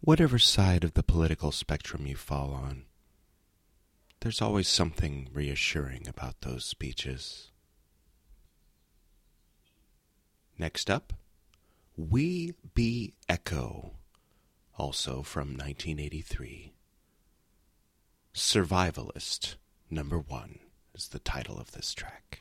Whatever side of the political spectrum you fall on, there's always something reassuring about those speeches. Next up, We Be Echo, also from 1983. Survivalist Number 1 is the title of this track.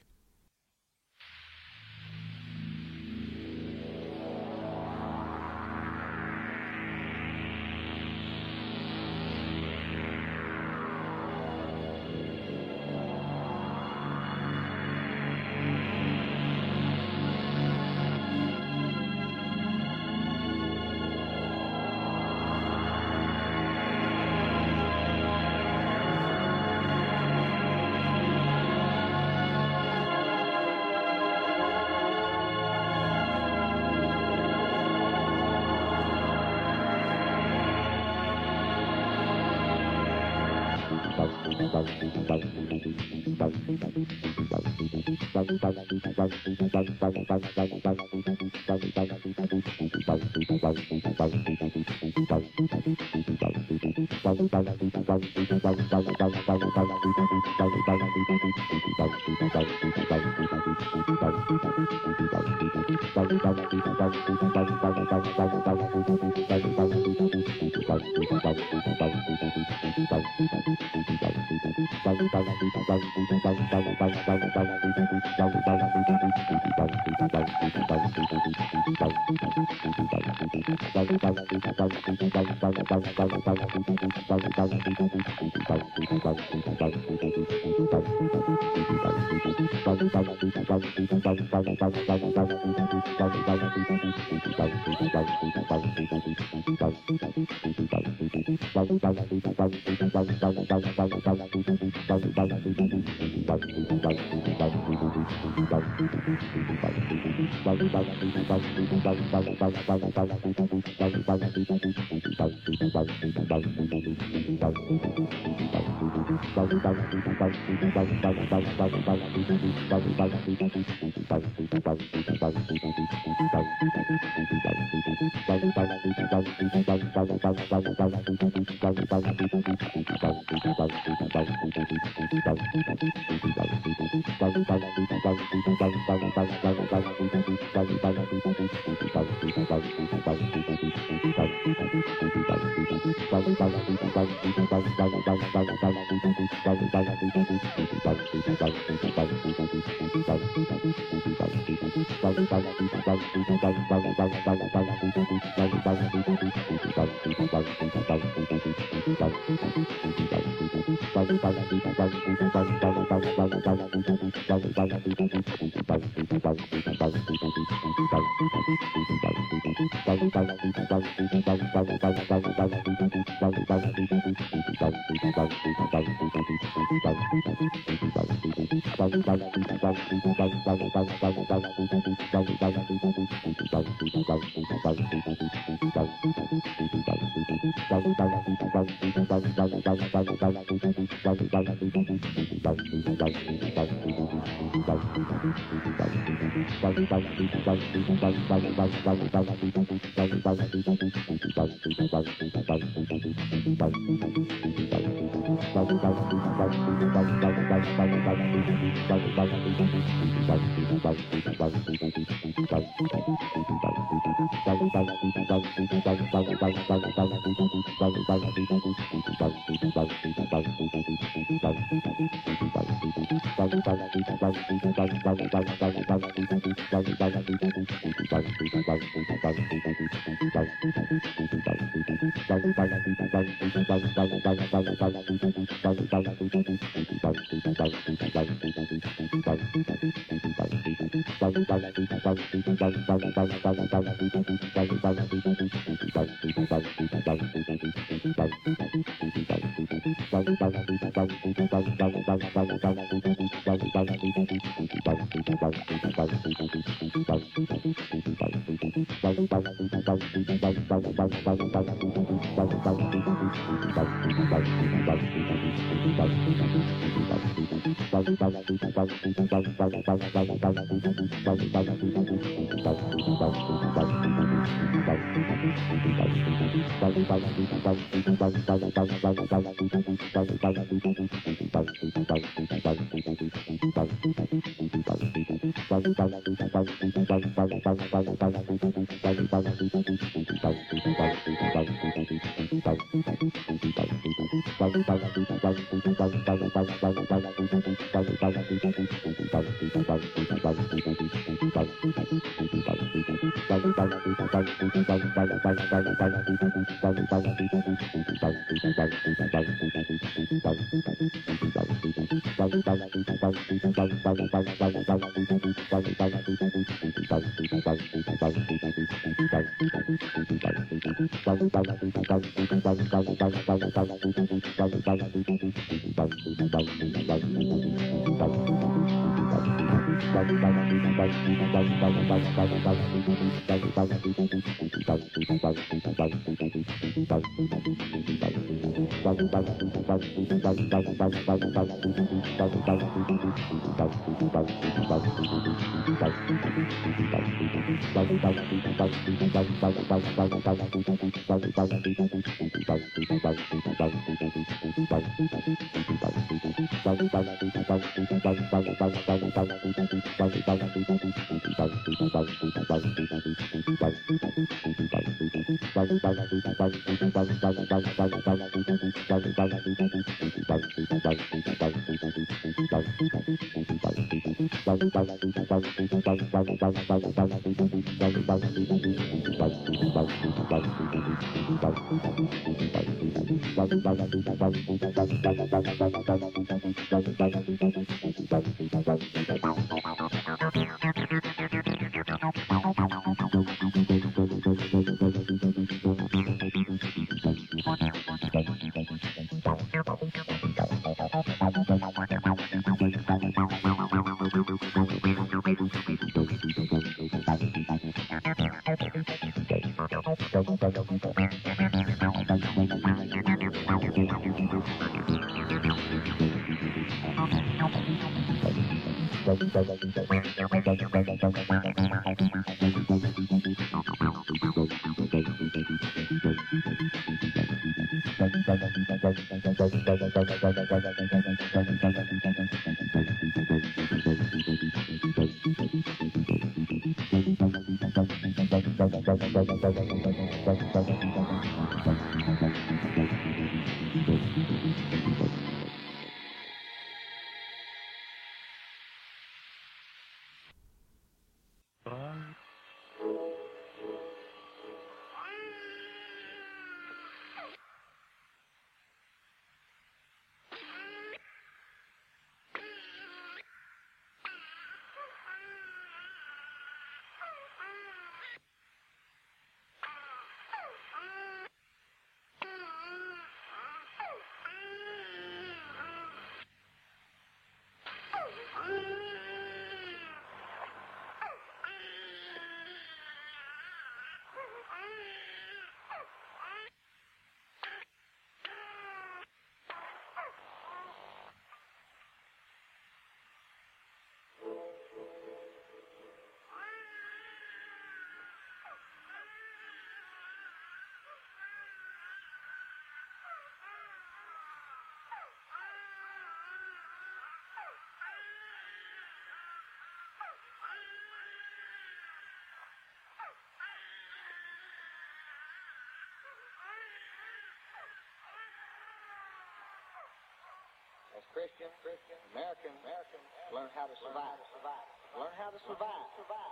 As Christian, American, learn how to survive. Learn how to survive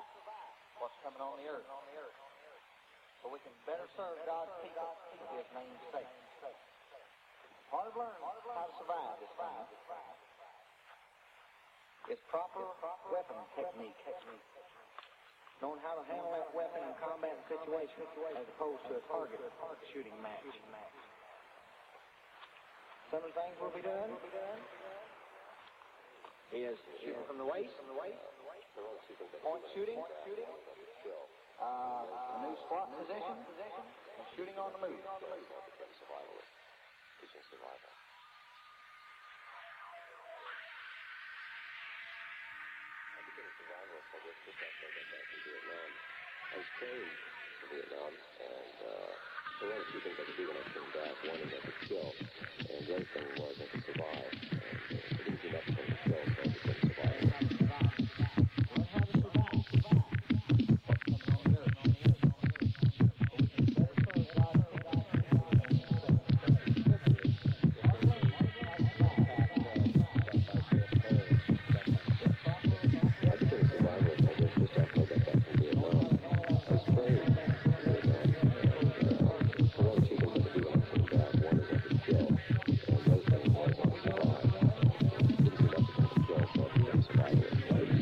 what's coming on the earth. So we can better serve God's people for His name's sake. Part of learning how to survive this time is proper weapon technique. Knowing how to handle that weapon in combat situations as opposed to a target shooting match. Some of the things we'll be doing is shooting from the waist, point shooting, a new squat position, and shooting on the move. I was trained in Vietnam, and There were a few things I could do when I came back. One is I could kill, and the other thing was I could survive. And it didn't seem ethical to kill, so I became survivalist. I became a survivalist, I guess, just after I got back from Vietnam. I was trained in Vietnam, and there were two things I could do when I came back. One is I could kill, and the other thing was I could survive. It didn't seem ethical to kill, so I became a survivalist.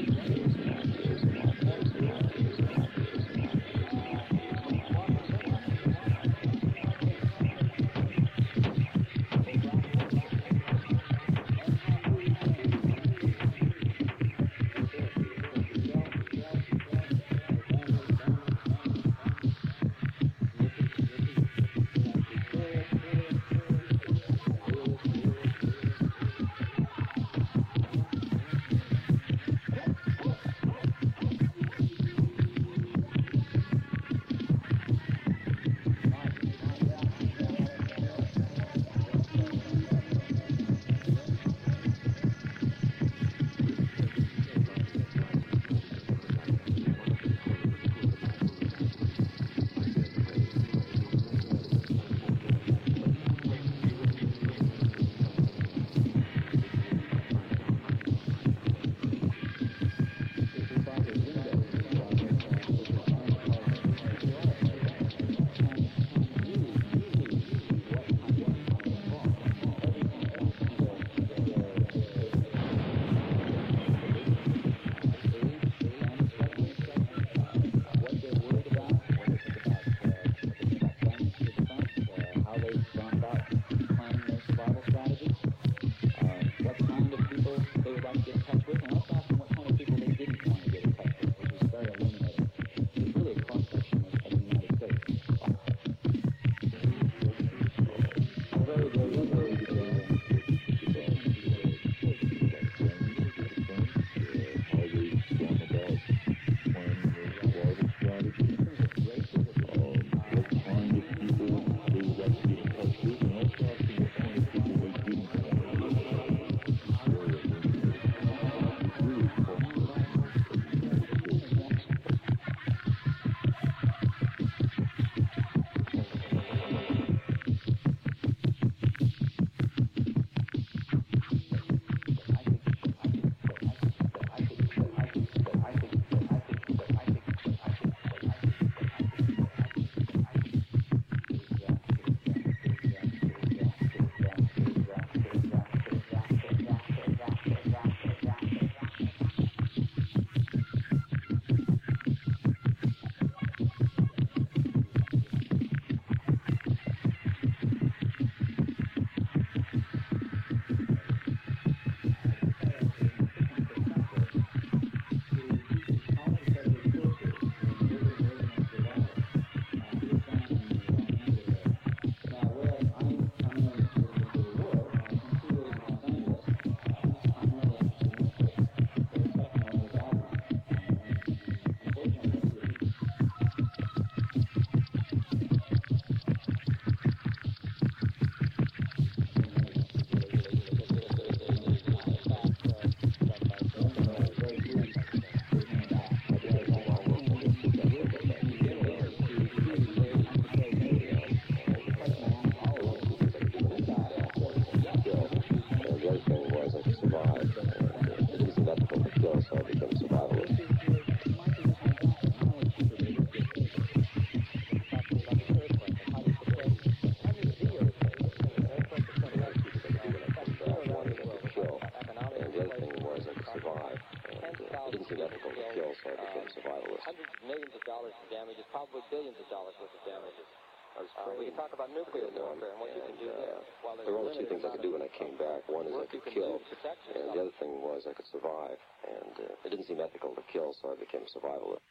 We can talk about nuclear warfare and what you can do there. There were only two things I could do when I came back. One is I could kill, and the other thing was I could survive. And it didn't seem ethical to kill, so I became a survivalist.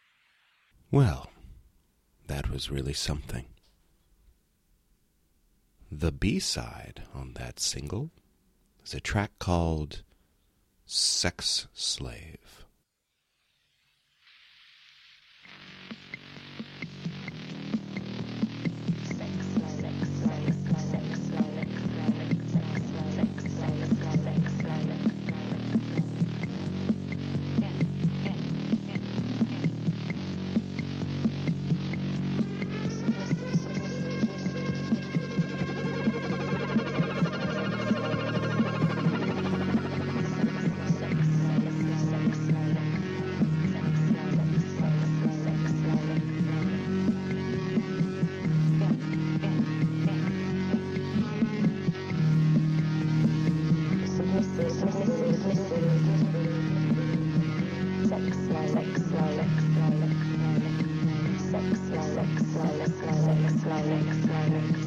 Well, that was really something. The B-side on that single is a track called Sex Slave. Sex Slave.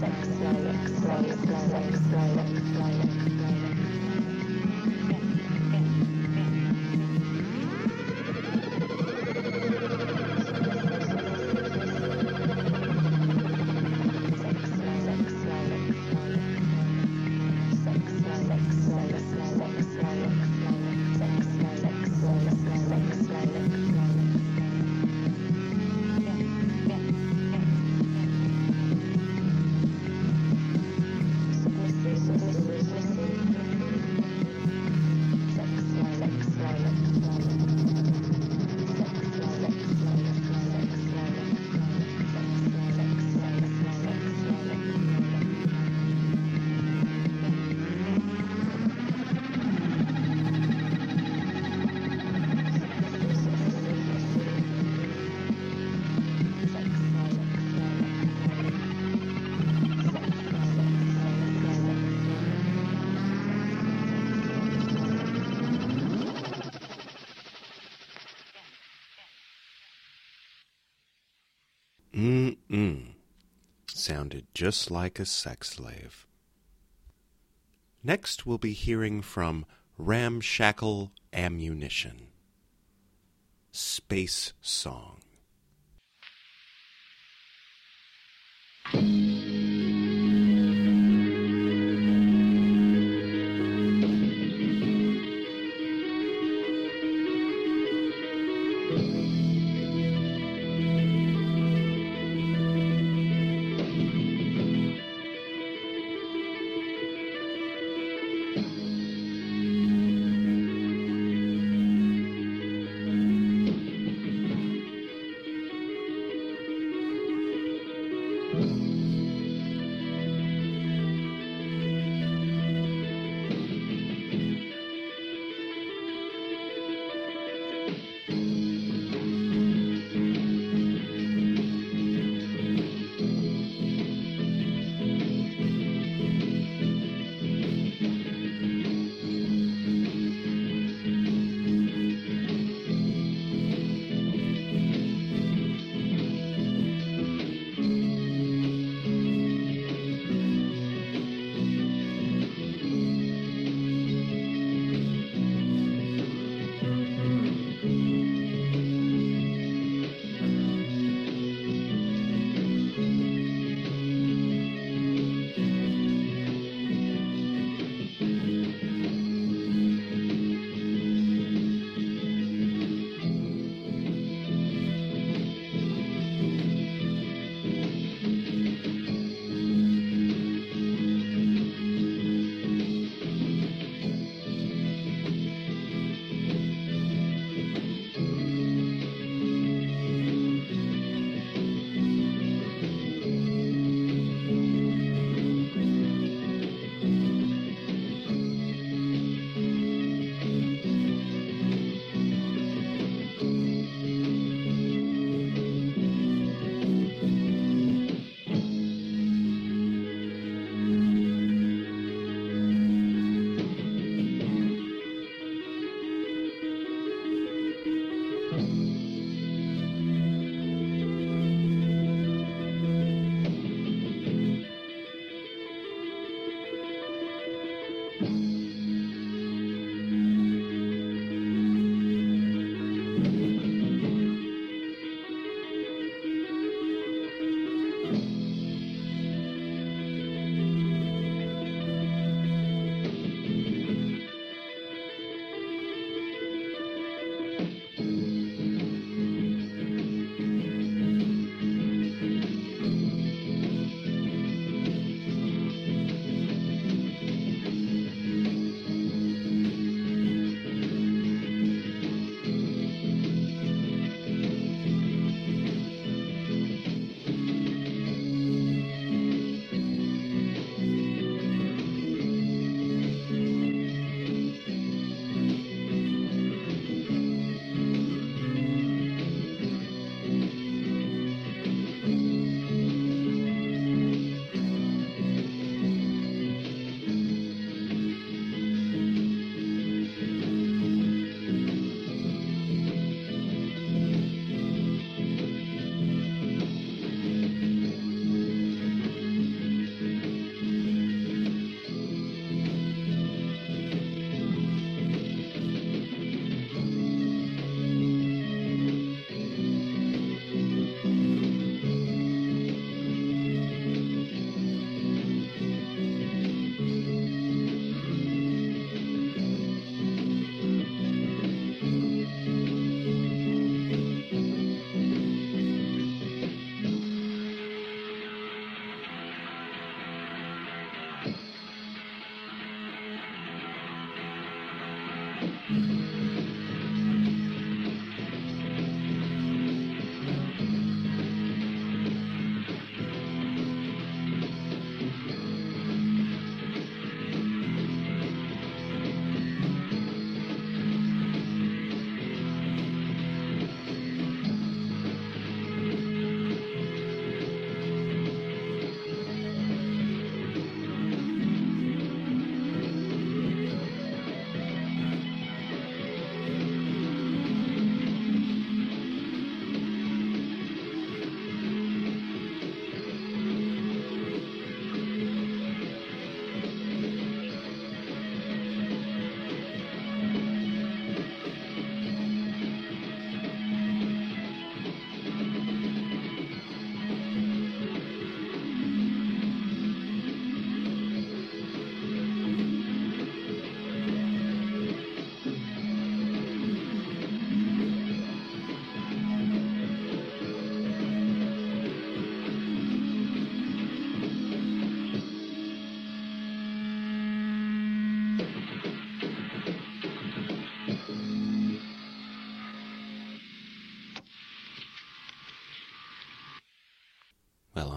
Sounded just like a sex slave. Next, we'll be hearing from Ramshackle Ammunition. Space Song.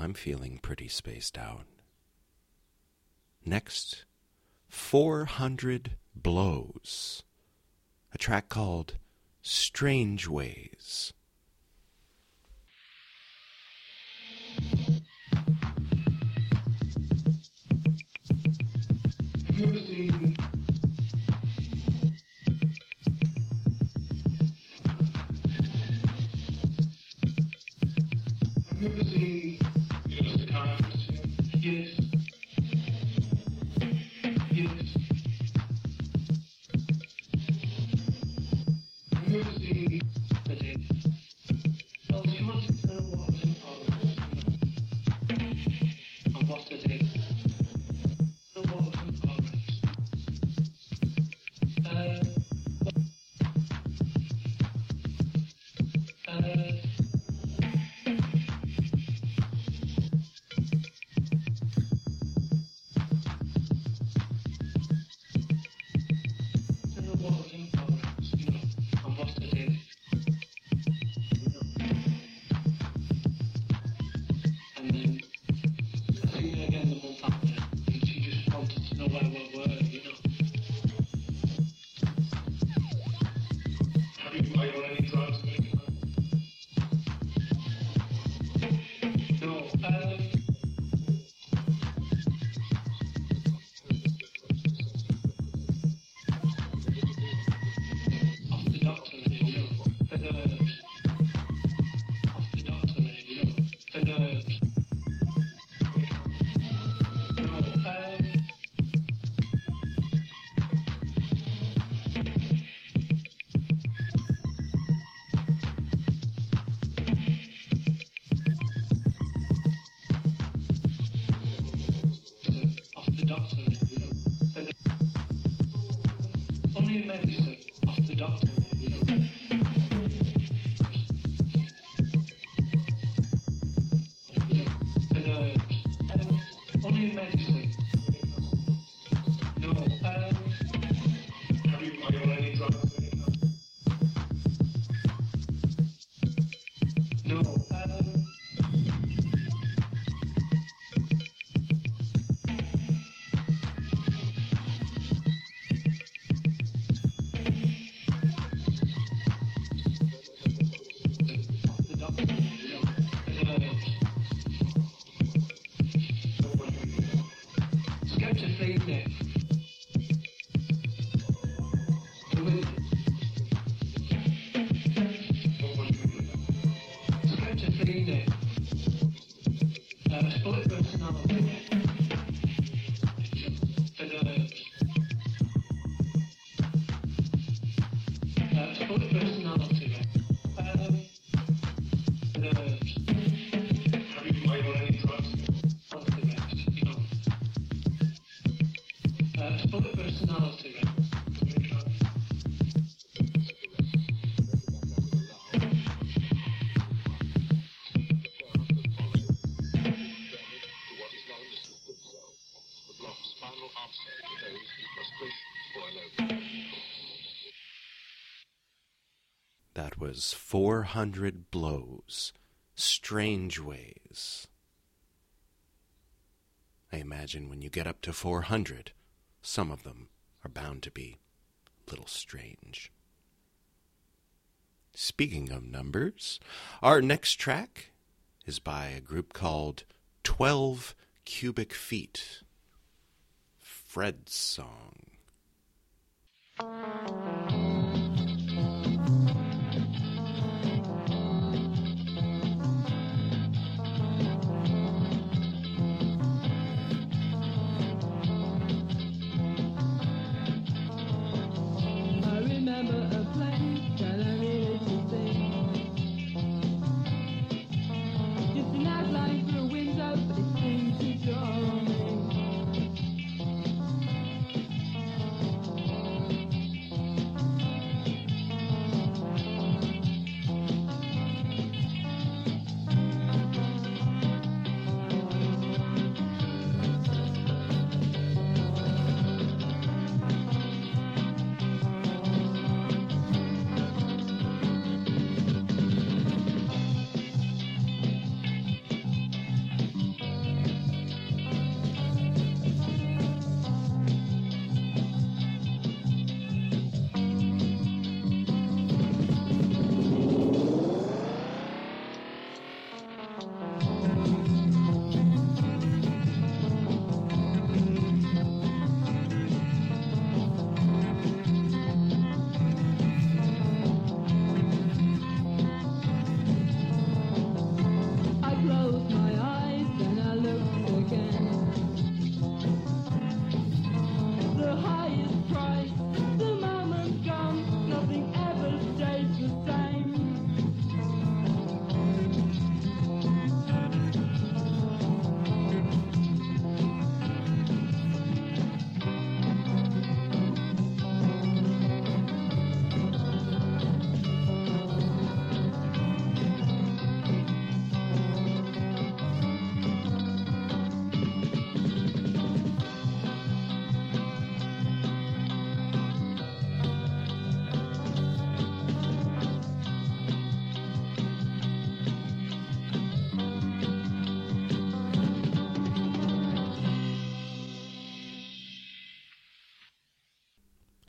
I'm feeling pretty spaced out. Next, 400 Blows, a track called Strange Ways. That was 400 Blows, Strange Ways. I imagine when you get up to 400, some of them are bound to be a little strange. Speaking of numbers, our next track is by a group called 12 Cubic Feet. Fred's song. Draw me.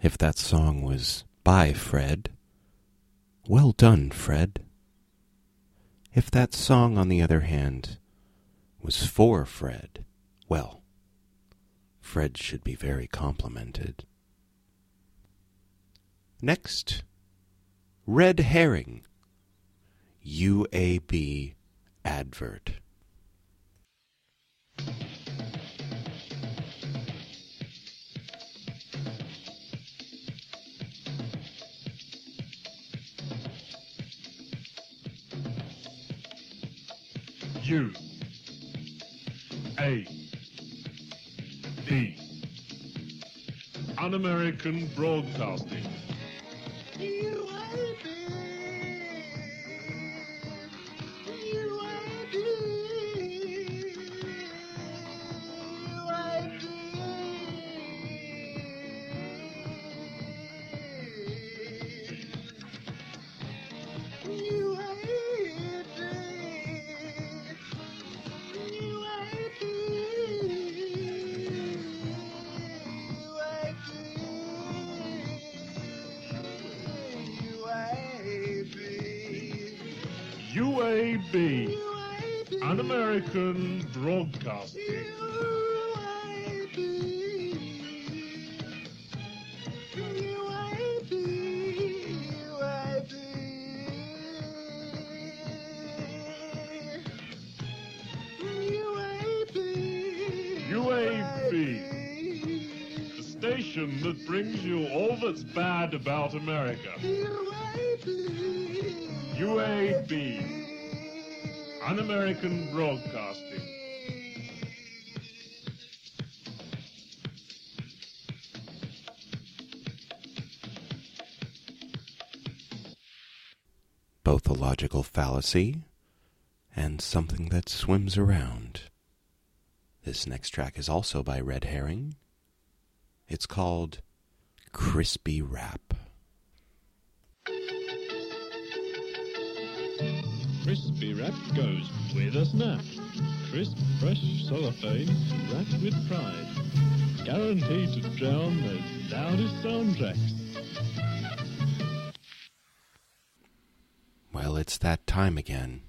If that song was by Fred, well done, Fred. If that song, on the other hand, was for Fred, well, Fred should be very complimented. Next, Red Herring, UAB advert. UAB, Un-American Broadcasting. UAB, Un-American Broadcasting. UAB, the station that brings you all that's bad about America. UAB, Un-American Broadcasting. Both a logical fallacy and something that swims around. This next track is also by Red Herring. It's called Crispy Rap. Crispy Rap goes with a snap. Crisp, fresh cellophane, wrapped with pride. Guaranteed to drown those loudest soundtracks. Well, it's that time again.